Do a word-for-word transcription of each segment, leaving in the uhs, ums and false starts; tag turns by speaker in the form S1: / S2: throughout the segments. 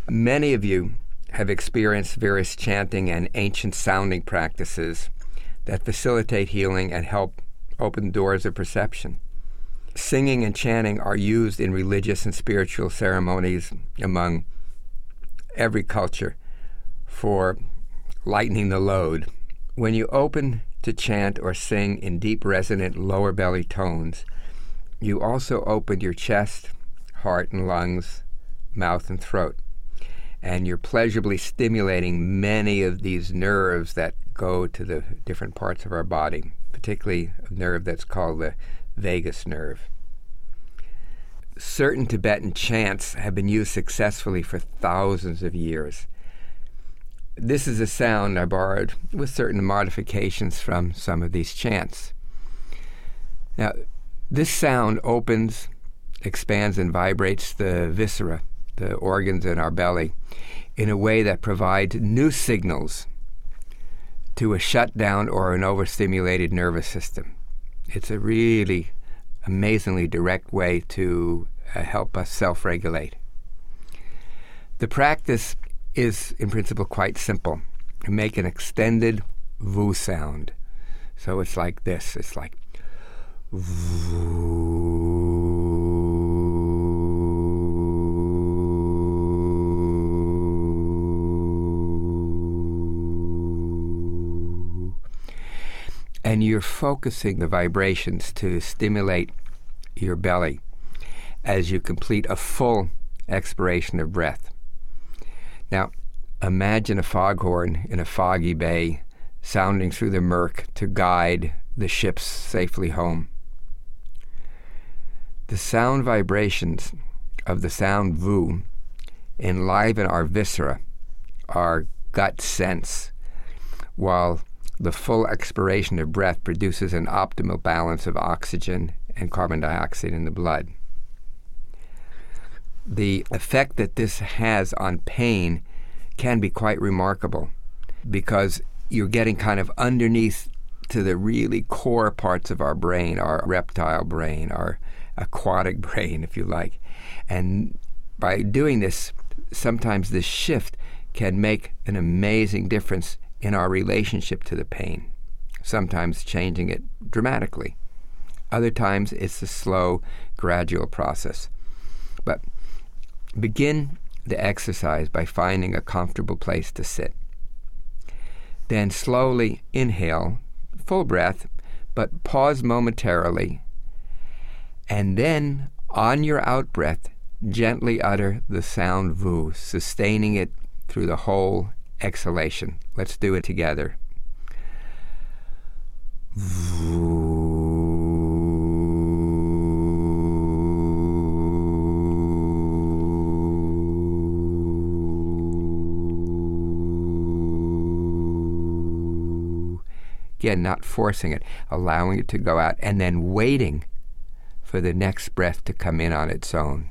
S1: Many of you have experienced various chanting and ancient sounding practices that facilitate healing and help open doors of perception. Singing and chanting are used in religious and spiritual ceremonies among every culture for lightening the load. When you open to chant or sing in deep, resonant lower belly tones, you also open your chest, heart and lungs, mouth and throat. And you're pleasurably stimulating many of these nerves that go to the different parts of our body, particularly a nerve that's called the vagus nerve. Certain Tibetan chants have been used successfully for thousands of years. This is a sound I borrowed with certain modifications from some of these chants. Now, this sound opens, expands, and vibrates the viscera, the organs in our belly, in a way that provides new signals to a shutdown or an overstimulated nervous system. It's a really amazingly direct way to uh, help us self-regulate. The practice is, in principle, quite simple. You make an extended vu sound. So it's like this. It's like vu. And you're focusing the vibrations to stimulate your belly as you complete a full expiration of breath. Now, imagine a foghorn in a foggy bay sounding through the murk to guide the ships safely home. The sound vibrations of the sound vu enliven our viscera, our gut sense, while the full expiration of breath produces an optimal balance of oxygen and carbon dioxide in the blood. The effect that this has on pain can be quite remarkable because you're getting kind of underneath to the really core parts of our brain, our reptile brain, our aquatic brain, if you like. And by doing this, sometimes this shift can make an amazing difference in our relationship to the pain, sometimes changing it dramatically. Other times it's a slow, gradual process. But begin the exercise by finding a comfortable place to sit. Then slowly inhale, full breath, but pause momentarily. And then on your out-breath, gently utter the sound vu, sustaining it through the whole exhalation. Let's do it together. Again, not forcing it, allowing it to go out, and then waiting for the next breath to come in on its own.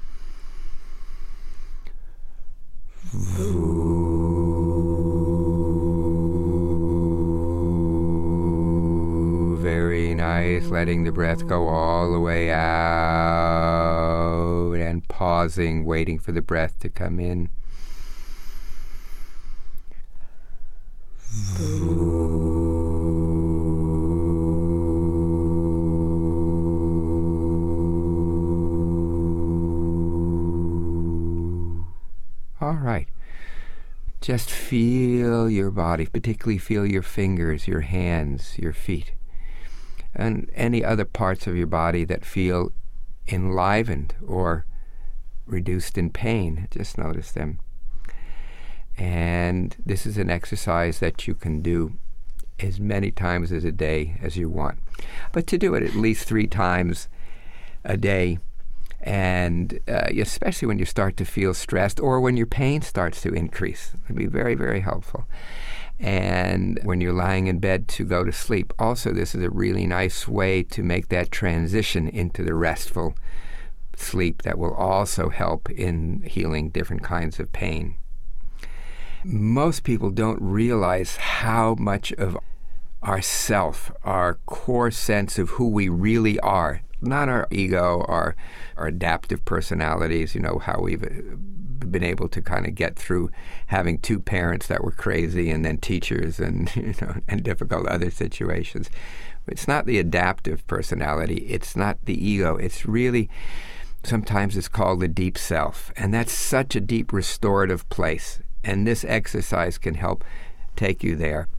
S1: Very nice, letting the breath go all the way out and pausing, waiting for the breath to come in. All right. Just feel your body, particularly feel your fingers, your hands, your feet, and any other parts of your body that feel enlivened or reduced in pain. Just notice them. And this is an exercise that you can do as many times as a day as you want. But to do it at least three times a day, and uh, especially when you start to feel stressed or when your pain starts to increase. It'll be very, very helpful. And when you're lying in bed to go to sleep, also this is a really nice way to make that transition into the restful sleep that will also help in healing different kinds of pain. Most people don't realize how much of our self, our core sense of who we really are, not our ego, our, our adaptive personalities, you know, how we've been able to kind of get through having two parents that were crazy and then teachers and, you know, and difficult other situations. It's not the adaptive personality. It's not the ego. It's really, sometimes it's called the deep self. And that's such a deep restorative place. And this exercise can help take you there.